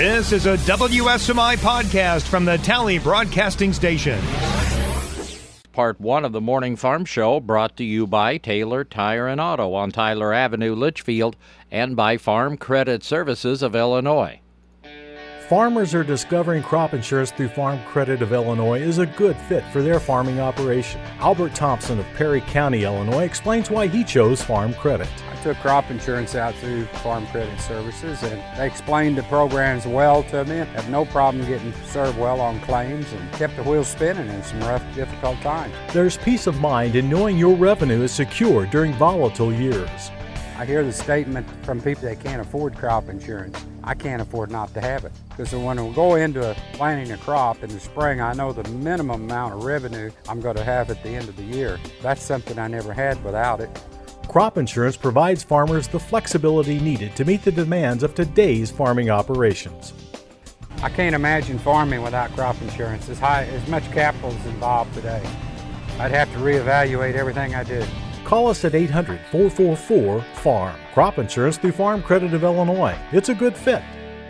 This is a WSMI podcast from the Tally Broadcasting Station. Part 1 of the Morning Farm Show brought to you by Taylor Tire and Auto on Tyler Avenue, Litchfield, and by Farm Credit Services of Illinois. Farmers are discovering crop insurance through Farm Credit of Illinois is a good fit for their farming operation. Albert Thompson of Perry County, Illinois, explains why he chose Farm Credit. I took crop insurance out through Farm Credit Services, and they explained the programs well to me. Had no problem getting served well on claims and kept the wheels spinning in some rough, difficult times. There's peace of mind in knowing your revenue is secure during volatile years. I hear the statement from people that can't afford crop insurance. I can't afford not to have it. Because when we go into planting a crop in the spring, I know the minimum amount of revenue I'm going to have at the end of the year. That's something I never had without it. Crop insurance provides farmers the flexibility needed to meet the demands of today's farming operations. I can't imagine farming without crop insurance. As much capital is involved today. I'd have to reevaluate everything I did. Call us at 800-444-FARM. Crop insurance through Farm Credit of Illinois. It's a good fit.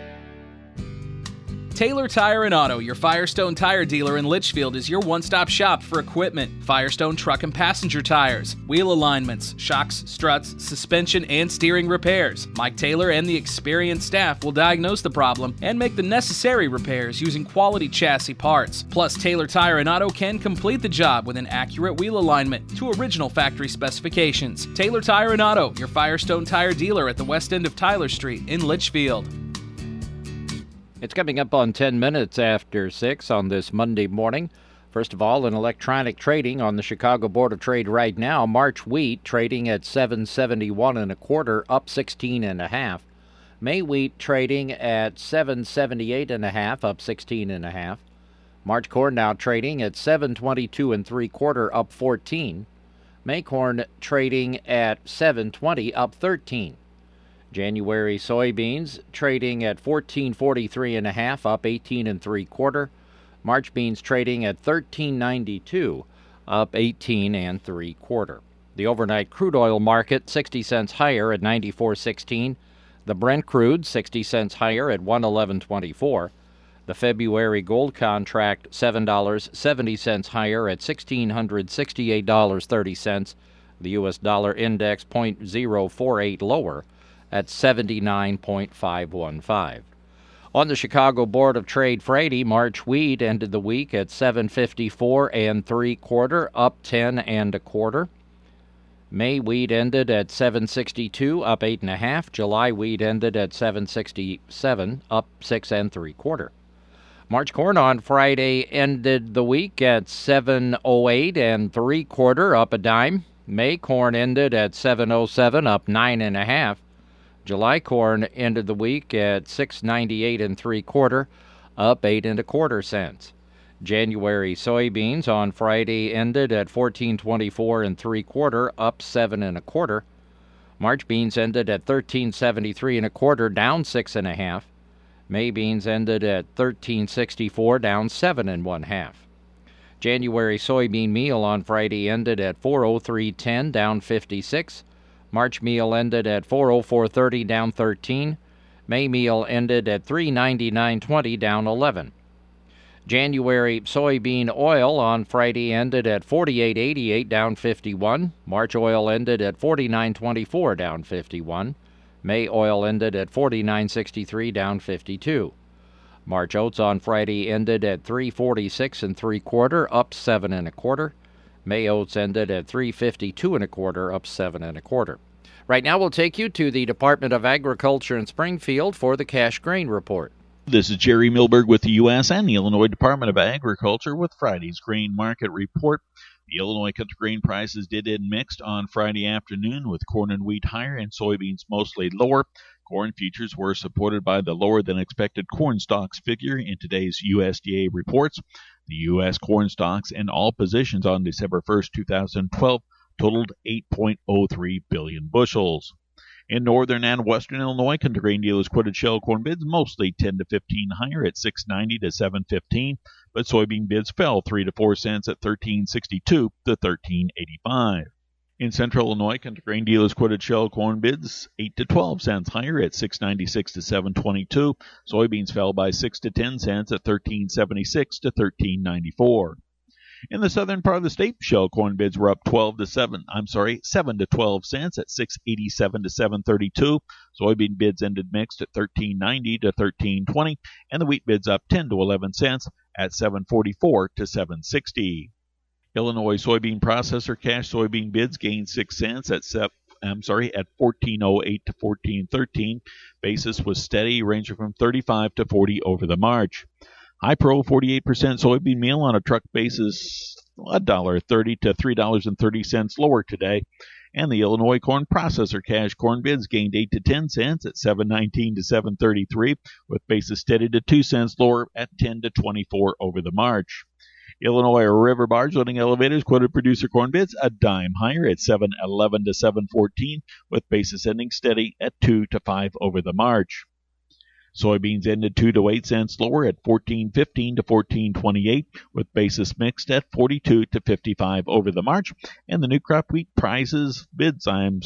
Taylor Tire and Auto, your Firestone tire dealer in Litchfield, is your one-stop shop for equipment. Firestone truck and passenger tires, wheel alignments, shocks, struts, suspension, and steering repairs. Mike Taylor and the experienced staff will diagnose the problem and make the necessary repairs using quality chassis parts. Plus, Taylor Tire and Auto can complete the job with an accurate wheel alignment to original factory specifications. Taylor Tire and Auto, your Firestone tire dealer at the west end of Tyler Street in Litchfield. It's coming up on 10 minutes after 6 on this Monday morning. First of all, in electronic trading on the Chicago Board of Trade right now, March wheat trading at $7.71 up 16.5. May wheat trading at $7.78 up 16.5. March corn now trading at $7.22 up 14. May corn trading at $7.20 up 13. January soybeans trading at $14.43.5 up 18.75. March beans trading at $13.92 up 18.75. The overnight crude oil market 60 cents higher at 94.16. The Brent crude 60 cents higher at 111.24. The February gold contract $7.70 higher at $1,668.30. The U.S. dollar index 0.048 lower at 79.515. On the Chicago Board of Trade Friday, March wheat ended the week at $7.54 up 10.25. May wheat ended at $7.62 up 8.5. July wheat ended at $7.67 up 6.75. March corn on Friday ended the week at $7.08 up a dime. May corn ended at $7.07 up 9.5. July corn ended the week at $6.98 up 8.25 cents. January soybeans on Friday ended at $14.24 up 7.25. March beans ended at $13.73 down 6.5. May beans ended at $13.64 down 7.5. January soybean meal on Friday ended at $403.10 down 56. March meal ended at $404.30 down 13. May meal ended at $399.20 down 11. January soybean oil on Friday ended at $48.88 down 51. March oil ended at $49.24 down 51. May oil ended at $49.63 down 52. March oats on Friday ended at $346.75 up 7.25. May oats ended at $352.25 up 7.25. Right now we'll take you to the Department of Agriculture in Springfield for the cash grain report. This is Jerry Milberg with the U.S. and the Illinois Department of Agriculture with Friday's grain market report. The Illinois country grain prices did end mixed on Friday afternoon, with corn and wheat higher and soybeans mostly lower. Corn futures were supported by the lower-than-expected corn stocks figure in today's USDA reports. The U.S. corn stocks in all positions on December 1st, 2012 totaled 8.03 billion bushels. In northern and western Illinois, country grain dealers quoted shell corn bids mostly 10 to 15 higher at $6.90 to $7.15, but soybean bids fell 3 to 4 cents at $13.62 to $13.85. In Central Illinois, country grain dealers quoted shell corn bids 8 to 12 cents higher at $6.96 to $7.22. Soybeans fell by 6 to 10 cents at $13.76 to $13.94. In the southern part of the state, shell corn bids were up 7 to 12 cents at $6.87 to $7.32. Soybean bids ended mixed at $13.90 to $13.20, and the wheat bids up 10 to 11 cents at $7.44 to $7.60. Illinois soybean processor cash soybean bids gained 6 cents at $14.08 to $14.13. Basis was steady, ranging from 35 to 40 over the March. High Pro 48% soybean meal on a truck basis $1.30 to $3.30 lower today. And the Illinois corn processor cash corn bids gained 8 to 10 cents at $7.19 to $7.33, with basis steady to 2 cents lower at 10 to 24 over the March. Illinois River barge loading elevators quoted producer corn bids a dime higher at $7.11 to $7.14, with basis ending steady at 2 to 5 over the March. Soybeans ended 2 to 8 cents lower at $14.15 to $14.28, with basis mixed at 42 to 55 over the March. And the new crop wheat prices bids,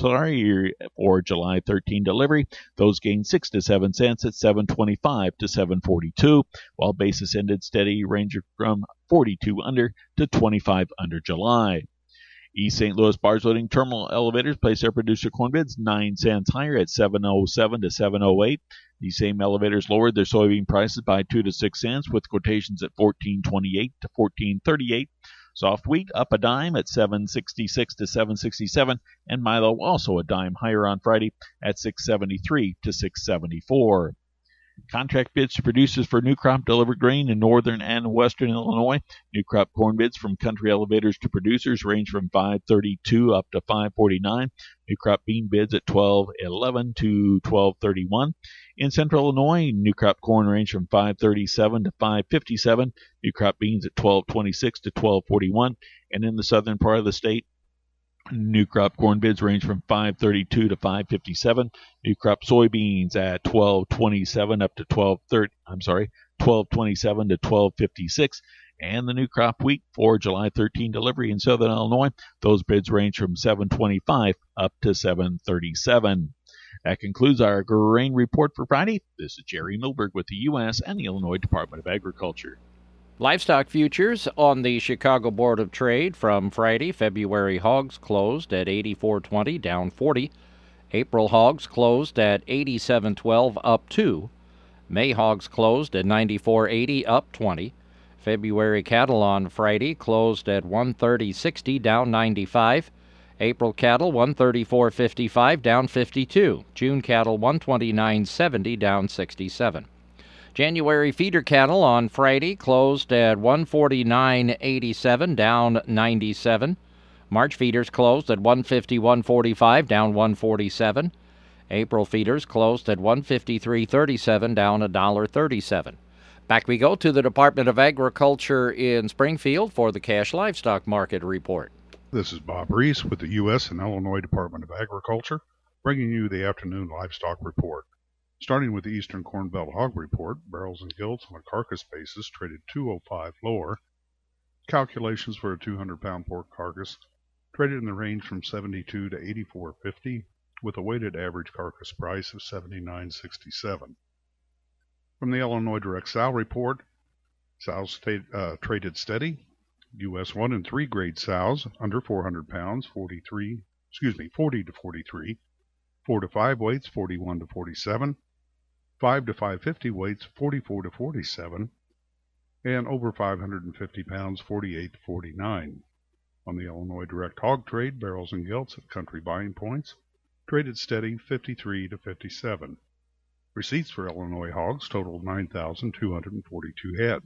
for July 13 delivery, those gained 6 to 7 cents at $7.25 to $7.42, while basis ended steady, ranging from 42 under to 25 under July. East St. Louis barge loading terminal elevators placed their producer corn bids 9 cents higher at $7.07 to $7.08. These same elevators lowered their soybean prices by 2 to 6 cents, with quotations at $14.28 to $14.38. Soft wheat up a dime at $7.66 to $7.67, and Milo also a dime higher on Friday at $6.73 to $6.74. Contract bids to producers for new crop delivered grain in northern and western Illinois. New crop corn bids from country elevators to producers range from $5.32 up to $5.49. New crop bean bids at $12.11 to $12.31. In central Illinois, new crop corn range from $5.37 to $5.57. New crop beans at $12.26 to $12.41. And in the southern part of the state, new crop corn bids range from $5.32 to $5.57. New crop soybeans at $12.27 up to $12.27 to $12.56. And the new crop wheat for July 13 delivery in southern Illinois, those bids range from $7.25 up to $7.37. That concludes our grain report for Friday. This is Jerry Milberg with the U.S. and the Illinois Department of Agriculture. Livestock futures on the Chicago Board of Trade from Friday. February hogs closed at 84.20, down 40. April hogs closed at 87.12, up 2. May hogs closed at 94.80, up 20. February cattle on Friday closed at 130.60, down 95. April cattle 134.55, down 52. June cattle 129.70, down 67. January feeder cattle on Friday closed at 149.87, down 97. March feeders closed at 151.45, down 147. April feeders closed at 153.37, down $1.37. Back we go to the Department of Agriculture in Springfield for the cash livestock market report. This is Bob Reese with the U.S. and Illinois Department of Agriculture, bringing you the afternoon livestock report. Starting with the Eastern Corn Belt Hog Report, barrels and gilts on a carcass basis traded $205 lower. Calculations for a 200-pound pork carcass traded in the range from $72 to $84.50, with a weighted average carcass price of $79.67. From the Illinois Direct Sow Report, sows traded steady. U.S. 1 and 3 grade sows under 400 pounds, 40 to 43. 4 to 5 weights, 41 to 47. 5 to 550 weights, 44 to 47. And over 550 pounds, 48 to 49. On the Illinois Direct Hog Trade, barrels and gilts at country buying points traded steady, 53 to 57. Receipts for Illinois hogs totaled 9,242 head.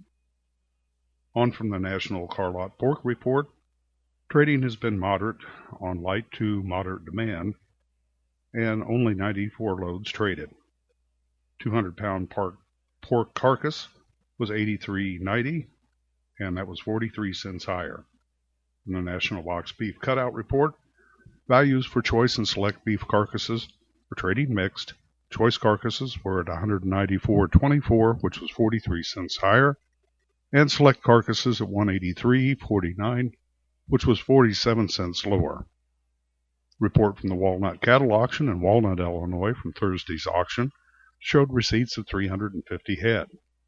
On from the National Carlot Pork Report, trading has been moderate on light to moderate demand, and only 94 loads traded. 200-pound pork carcass was $83.90, and that was 43 cents higher. In the National Box Beef Cutout Report, values for choice and select beef carcasses were trading mixed. Choice carcasses were at $194.24, which was 43 cents higher, and select carcasses at $183.49, which was 47 cents lower. Report from the Walnut Cattle Auction in Walnut, Illinois from Thursday's auction showed receipts of 350 head.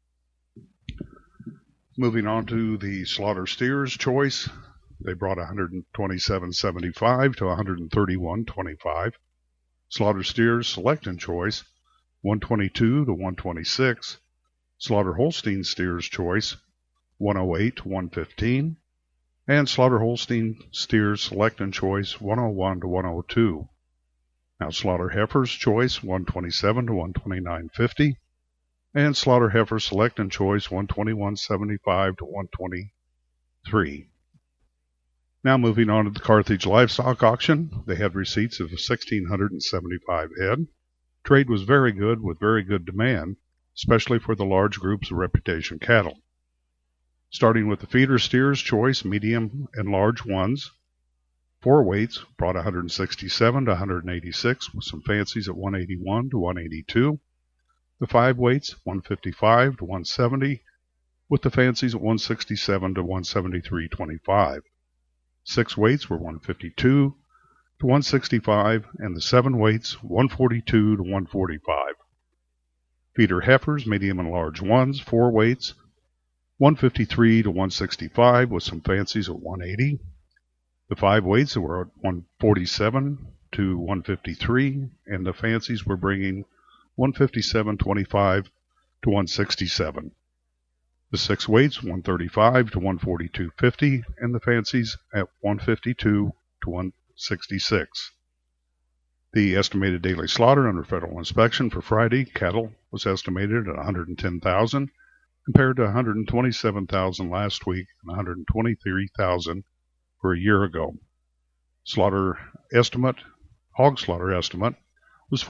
Moving on to the slaughter steers choice, they brought 127.75 to 131.25. Slaughter steers select and choice, 122 to 126. Slaughter Holstein steers choice, 108 to 115. And Slaughter Holstein steers select and choice, 101 to 102. Now Slaughter Heifers choice, 127 to 129.50. And Slaughter Heifer select and choice, 121.75 to 123. Now moving on to the Carthage Livestock Auction, they had receipts of 1,675 head. Trade was very good with very good demand, especially for the large groups of reputation cattle. Starting with the feeder steers choice, medium and large ones. 4 weights brought 167 to 186 with some fancies at 181 to 182. The 5 weights 155 to 170 with the fancies at 167 to 173.25. 6 weights were 152 to 165 and the 7 weights 142 to 145. Feeder heifers, medium and large ones, 4 weights 153 to 165 with some fancies at 180. The 5 weights were at 147 to 153 and the fancies were bringing 157.25 to 167. The 6 weights 135 to 142.50 and the fancies at 152 to 166. The estimated daily slaughter under federal inspection for Friday cattle was estimated at 110,000 compared to 127,000 last week and 123,000 for a year ago. Slaughter estimate, hog slaughter estimate, was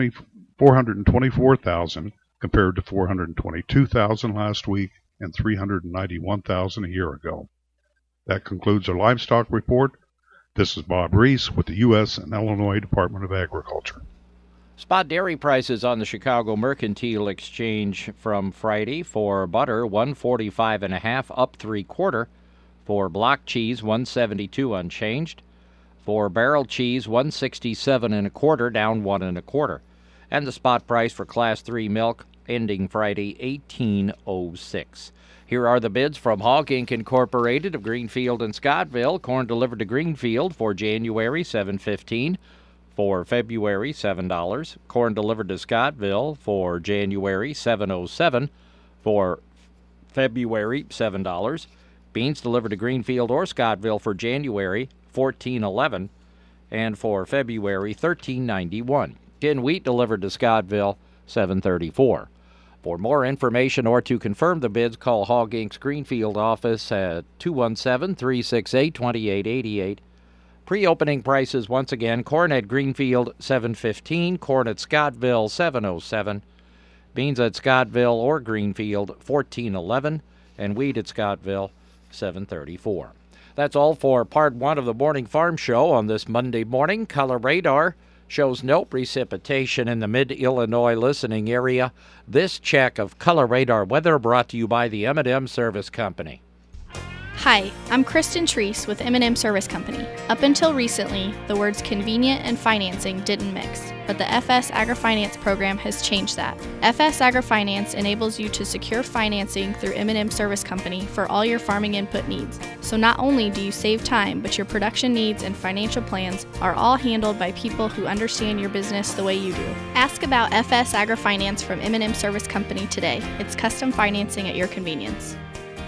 424,000 compared to 422,000 last week and 391,000 a year ago. That concludes our livestock report. This is Bob Reese with the U.S. and Illinois Department of Agriculture. Spot dairy prices on the Chicago Mercantile Exchange from Friday: for butter, $145.50 up 3/4. For block cheese, $172 unchanged. For barrel cheese, $167 1/4 down 1 1/4. And the spot price for Class 3 milk ending Friday, $18.06. Here are the bids from Hog Inc. Incorporated of Greenfield and Scottville. Corn delivered to Greenfield for January, $7.15. For February, $7. Corn delivered to Scottville for January, $7.07. For February, $7. Beans delivered to Greenfield or Scottville for January, $14.11. And for February, $13.91. Tin wheat delivered to Scottville, $7.34. For more information or to confirm the bids, call Hog Inc.'s Greenfield office at 217-368-2888. Pre-opening prices once again: corn at Greenfield, $7.15. Corn at Scottville, $7.07. Beans at Scottville or Greenfield, $14.11. And wheat at Scottville, $7.34. That's all for part 1 of the Morning Farm Show on this Monday morning. Color radar shows no precipitation in the mid-Illinois listening area. This check of Color Radar weather brought to you by the M&M Service Company. Hi, I'm Kristen Treese with M&M Service Company. Up until recently, the words convenient and financing didn't mix, but the FS AgriFinance program has changed that. FS AgriFinance enables you to secure financing through M&M Service Company for all your farming input needs. So not only do you save time, but your production needs and financial plans are all handled by people who understand your business the way you do. Ask about FS AgriFinance from M&M Service Company today. It's custom financing at your convenience.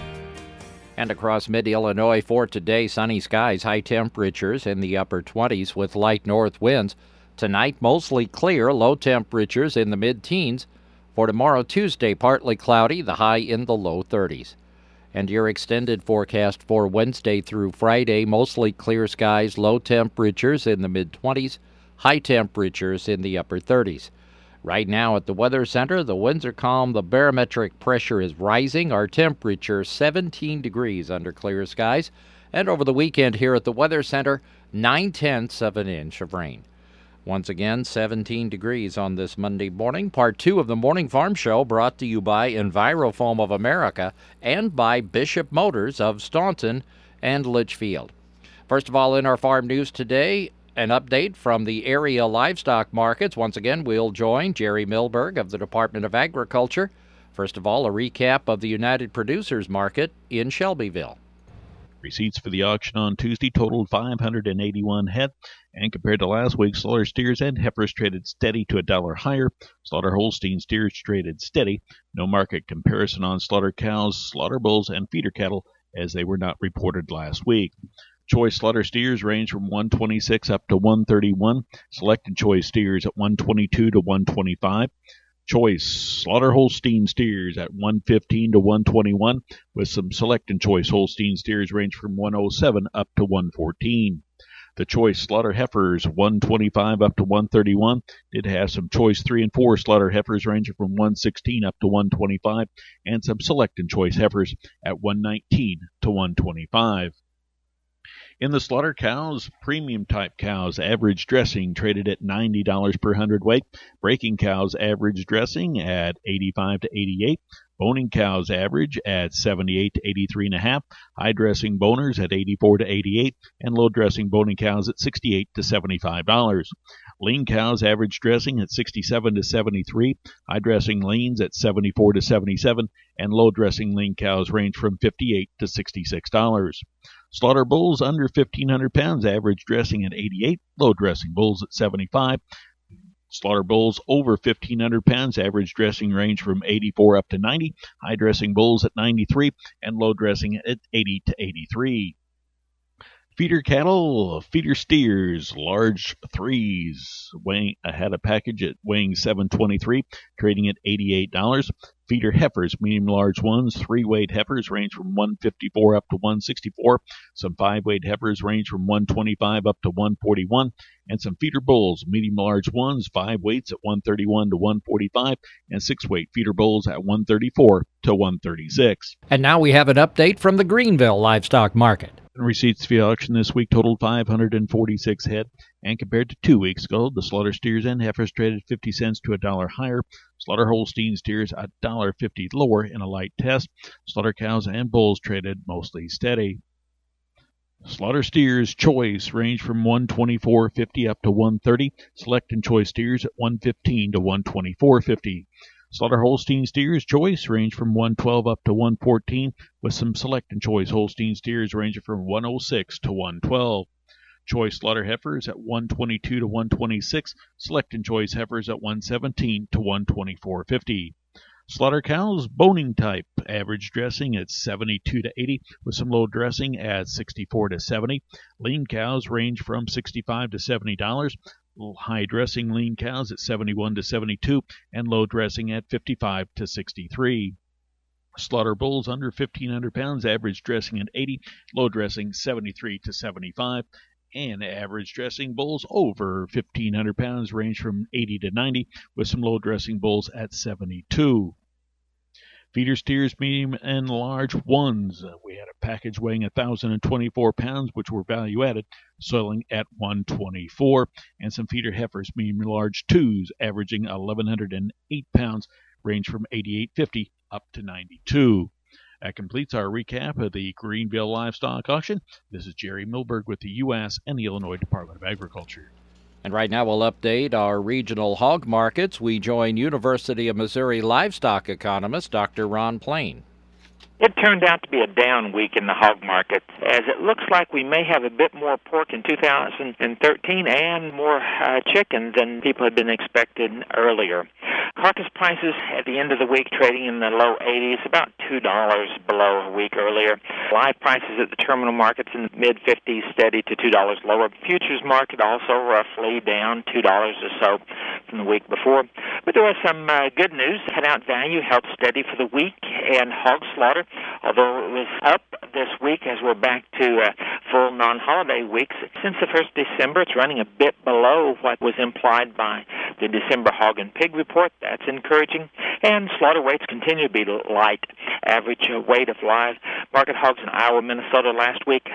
And across mid-Illinois for today, sunny skies, high temperatures in the upper 20s with light north winds. Tonight, mostly clear, low temperatures in the mid-teens. For tomorrow, Tuesday, partly cloudy, the high in the low 30s. And your extended forecast for Wednesday through Friday, mostly clear skies, low temperatures in the mid-20s, high temperatures in the upper 30s. Right now at the Weather Center, the winds are calm, the barometric pressure is rising, our temperature 17 degrees under clear skies, and over the weekend here at the Weather Center, 9/10 of an inch of rain. Once again, 17 degrees on this Monday morning. Part 2 of the Morning Farm Show brought to you by Envirofoam of America and by Bishop Motors of Staunton and Litchfield. First of all, in our farm news today, an update from the area livestock markets. Once again, we'll join Jerry Milberg of the Department of Agriculture. First of all, a recap of the United Producers Market in Shelbyville. Receipts for the auction on Tuesday totaled 581 head, and compared to last week, slaughter steers and heifers traded steady to $1 higher. Slaughter Holstein steers traded steady. No market comparison on slaughter cows, slaughter bulls, and feeder cattle, as they were not reported last week. Choice slaughter steers range from 126 up to 131. Select and choice steers at 122 to 125. Choice slaughter Holstein steers at 115 to 121, with some select and choice Holstein steers range from 107 up to 114. The choice slaughter heifers 125 up to 131 did have some choice 3 and 4 slaughter heifers ranging from 116 up to 125, and some select and choice heifers at 119 to 125. In the slaughter cows, premium type cows average dressing traded at $90 per hundredweight. Breaking cows average dressing at 85 to 88. Boning cows average at 78 to 83.5. High dressing boners at 84 to 88, and low dressing boning cows at 68 to $75. Lean cows average dressing at 67 to 73. High dressing leans at 74 to 77, and low dressing lean cows range from 58 to $66. Slaughter bulls under 1,500 pounds average dressing at 88. Low dressing bulls at 75. Slaughter bulls over 1,500 pounds average dressing range from 84 up to 90. High dressing bulls at 93, and low dressing at 80 to 83. Feeder cattle, feeder steers, large threes, had a package at weighing 723, trading at $88. Feeder heifers, medium large ones, 3-weight heifers range from 154 up to 164. Some 5-weight heifers range from 125 up to 141. And some feeder bulls, medium large ones, 5 weights at 131 to 145, and 6-weight feeder bulls at 134 to 136. And now we have an update from the Greenville livestock market. Receipts via auction this week totaled 546 head, and compared to 2 weeks ago, the slaughter steers and heifers traded 50 cents to $1 higher. Slaughter Holstein steers $1.50 lower in a light test. Slaughter cows and bulls traded mostly steady. Slaughter steers choice range from 124.50 up to 130. Select and choice steers at 115 to 124.50. Slaughter Holstein steers choice range from 112 up to 114, with some select and choice Holstein steers ranging from 106 to 112. Choice slaughter heifers at 122 to 126, select and choice heifers at 117 to 124.50. Slaughter cows, boning type, average dressing at 72 to 80, with some low dressing at 64 to 70. Lean cows range from $65 to $70. High dressing lean cows at 71 to 72, and low dressing at 55 to 63. Slaughter bulls under 1,500 pounds, average dressing at 80, low dressing 73 to 75. And average dressing bulls over 1,500 pounds range from 80 to 90, with some low dressing bulls at 72. Feeder steers, medium and large ones. We had a package weighing 1,024 pounds, which were value added, selling at 124, and some feeder heifers, medium and large twos, averaging 1,108 pounds, range from 88.50 up to 92. That completes our recap of the Greenville Livestock Auction. This is Jerry Milberg with the U.S. and the Illinois Department of Agriculture. And right now we'll update our regional hog markets. We join University of Missouri livestock economist Dr. Ron Plain. It turned out to be a down week in the hog market, as it looks like we may have a bit more pork in 2013 and more chicken than people had been expecting earlier. Carcass prices at the end of the week trading in the low 80s, about $2 below a week earlier. Live prices at the terminal markets in the mid-50s, steady to $2 lower. Futures market also roughly down $2 or so from the week before. But there was some good news. Head-out value held steady for the week, and hog slaughter, although it was up this week as we're back to full non-holiday weeks, since the 1st December, it's running a bit below what was implied by the December hog and pig report. That's encouraging. And slaughter weights continue to be light. Average weight of live market hogs in Iowa, Minnesota last week,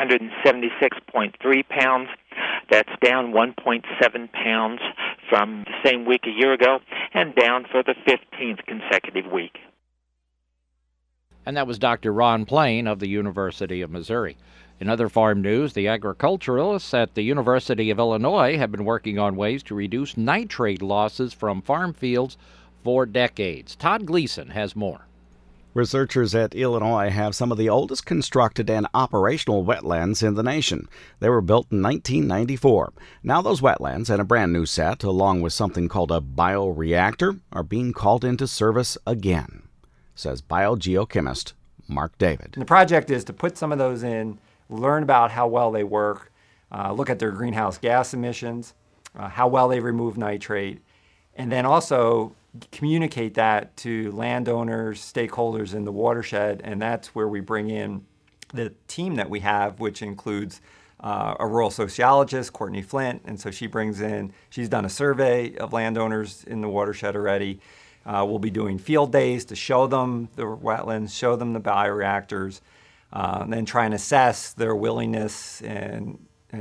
276.3 pounds. That's down 1.7 pounds from the same week a year ago, and down for the 15th consecutive week. And that was Dr. Ron Plain of the University of Missouri. In other farm news, the agriculturalists at the University of Illinois have been working on ways to reduce nitrate losses from farm fields for decades. Todd Gleason has more. Researchers at Illinois have some of the oldest constructed and operational wetlands in the nation. They were built in 1994. Now those wetlands and a brand new set, along with something called a bioreactor, are being called into service again, says biogeochemist Mark David. And the project is to put some of those in, learn about how well they work, look at their greenhouse gas emissions, how well they remove nitrate, and then also communicate that to landowners, stakeholders in the watershed, and that's where we bring in the team that we have, which includes a rural sociologist, Courtney Flint, and so she's done a survey of landowners in the watershed already. We'll be doing field days to show them the wetlands, show them the bioreactors, and then try and assess their willingness and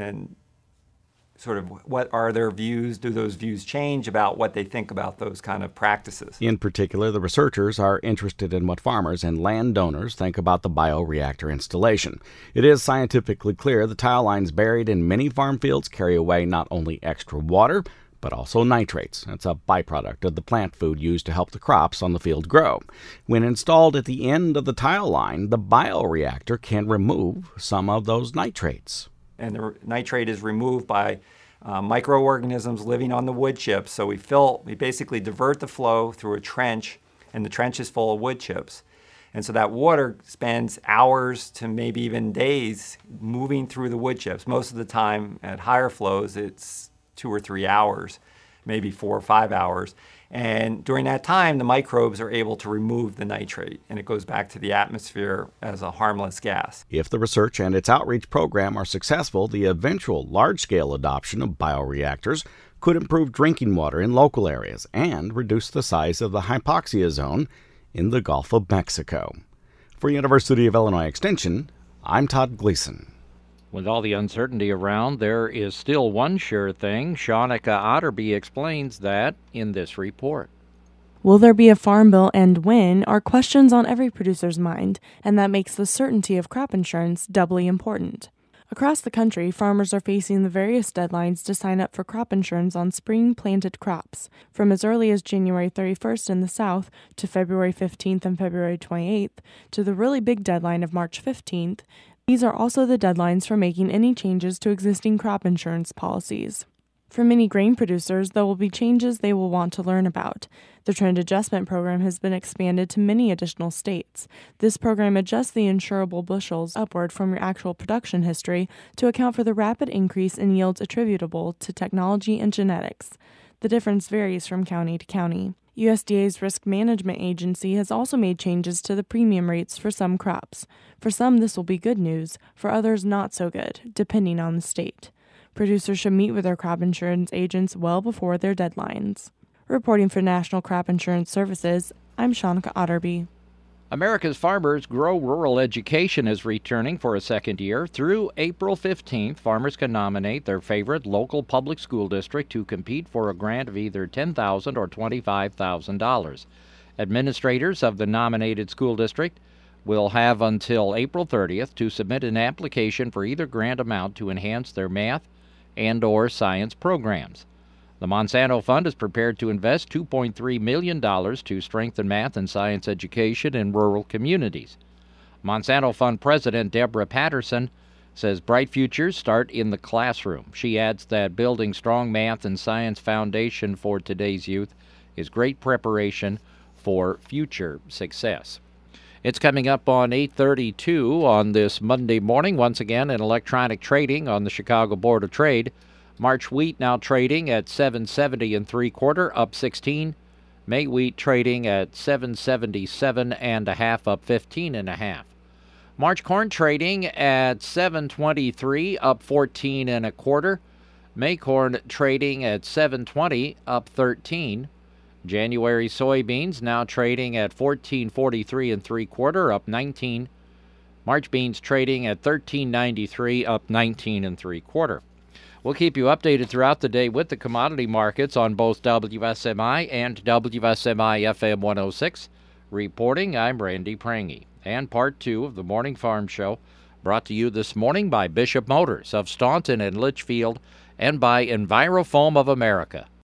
sort of what are their views, do those views change about what they think about those kind of practices. In particular, the researchers are interested in what farmers and landowners think about the bioreactor installation. It is scientifically clear the tile lines buried in many farm fields carry away not only extra water, but also nitrates. It's a byproduct of the plant food used to help the crops on the field grow. When installed at the end of the tile line, the bioreactor can remove some of those nitrates. And the nitrate is removed by microorganisms living on the wood chips. So we basically divert the flow through a trench, and the trench is full of wood chips. And so that water spends hours to maybe even days moving through the wood chips. Most of the time at higher flows, it's 2 or 3 hours, maybe 4 or 5 hours. And during that time, the microbes are able to remove the nitrate, and it goes back to the atmosphere as a harmless gas. If the research and its outreach program are successful, the eventual large-scale adoption of bioreactors could improve drinking water in local areas and reduce the size of the hypoxia zone in the Gulf of Mexico. For University of Illinois Extension, I'm Todd Gleason. With all the uncertainty around, there is still one sure thing. Shanika Otterby explains that in this report. Will there be a farm bill and when are questions on every producer's mind, and that makes the certainty of crop insurance doubly important. Across the country, farmers are facing the various deadlines to sign up for crop insurance on spring-planted crops, from as early as January 31st in the South to February 15th and February 28th, to the really big deadline of March 15th. These are also the deadlines for making any changes to existing crop insurance policies. For many grain producers, there will be changes they will want to learn about. The Trend Adjustment Program has been expanded to many additional states. This program adjusts the insurable bushels upward from your actual production history to account for the rapid increase in yields attributable to technology and genetics. The difference varies from county to county. USDA's Risk Management Agency has also made changes to the premium rates for some crops. For some, this will be good news. For others, not so good, depending on the state. Producers should meet with their crop insurance agents well before their deadlines. Reporting for National Crop Insurance Services, I'm Shanika Otterby. America's Farmers Grow Rural Education is returning for a second year. Through April 15th, farmers can nominate their favorite local public school district to compete for a grant of either $10,000 or $25,000. Administrators of the nominated school district will have until April 30th to submit an application for either grant amount to enhance their math and/or science programs. The Monsanto Fund is prepared to invest $2.3 million to strengthen math and science education in rural communities. Monsanto Fund President Deborah Patterson says bright futures start in the classroom. She adds that building strong math and science foundation for today's youth is great preparation for future success. It's coming up on 8:32 on this Monday morning. Once again, in electronic trading on the Chicago Board of Trade. March wheat now trading at $7.70 3/4, up 16. May wheat trading at $7.77 1/2, up 15 1/2. March corn trading at $7.23, up 14 1/4. May corn trading at $7.20, up 13. January soybeans now trading at $14.43 3/4, up 19. March beans trading at $13.93, up 19 3/4. We'll keep you updated throughout the day with the commodity markets on both WSMI and WSMI FM 106. Reporting, I'm Randy Prange. And part 2 of the Morning Farm Show Brought to you this morning by Bishop Motors of Staunton and Litchfield and by EnviroFoam of America.